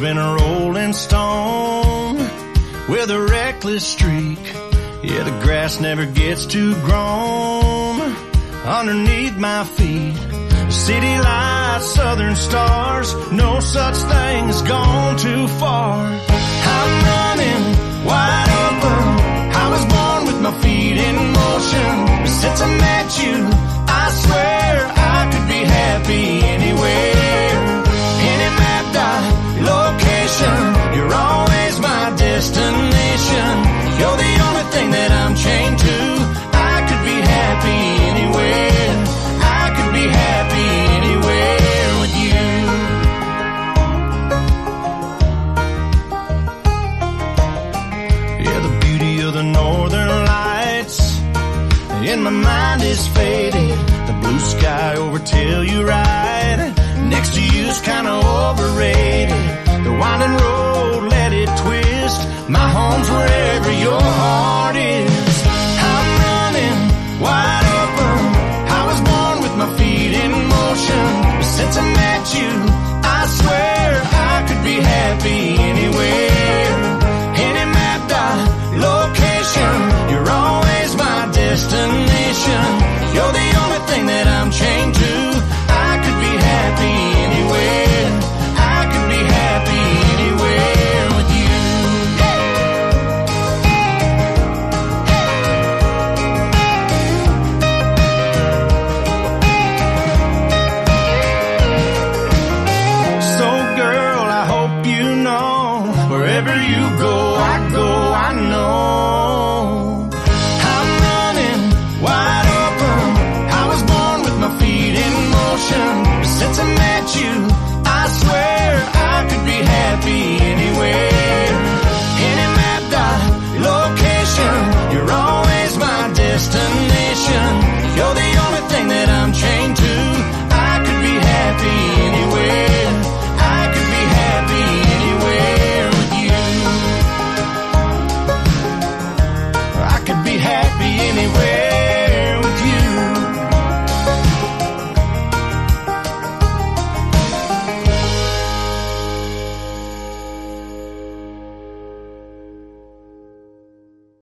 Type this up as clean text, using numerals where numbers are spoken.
been a rolling stone with a reckless streak. Yeah, the grass never gets too grown underneath my feet. City lights, southern stars, no such thing as gone too far. I'm running wide open. I was born with my feet in motion. Since I met you, I swear I could be happy anywhere. Any mapped out location, you're always my destination. You're the only thing that I'm chained to. I could be happy anywhere. I could be happy anywhere with you. Yeah, the beauty of the northern lights in my mind is faded. The blue sky over Telluride next to you's kinda overrated. The winding road, let it twist. My home's wherever your heart is. I'm running wide open. I was born with my feet in motion. Since I met you, I swear I could be happy anywhere. Any mapped out location, you're always my destination. You're the only thing that I'm chained to. I could be happy anywhere. I could be happy anywhere with you. So girl, I hope you know, wherever you go, I know. I'm running wide open. I was born with my feet in motion. Since I met you,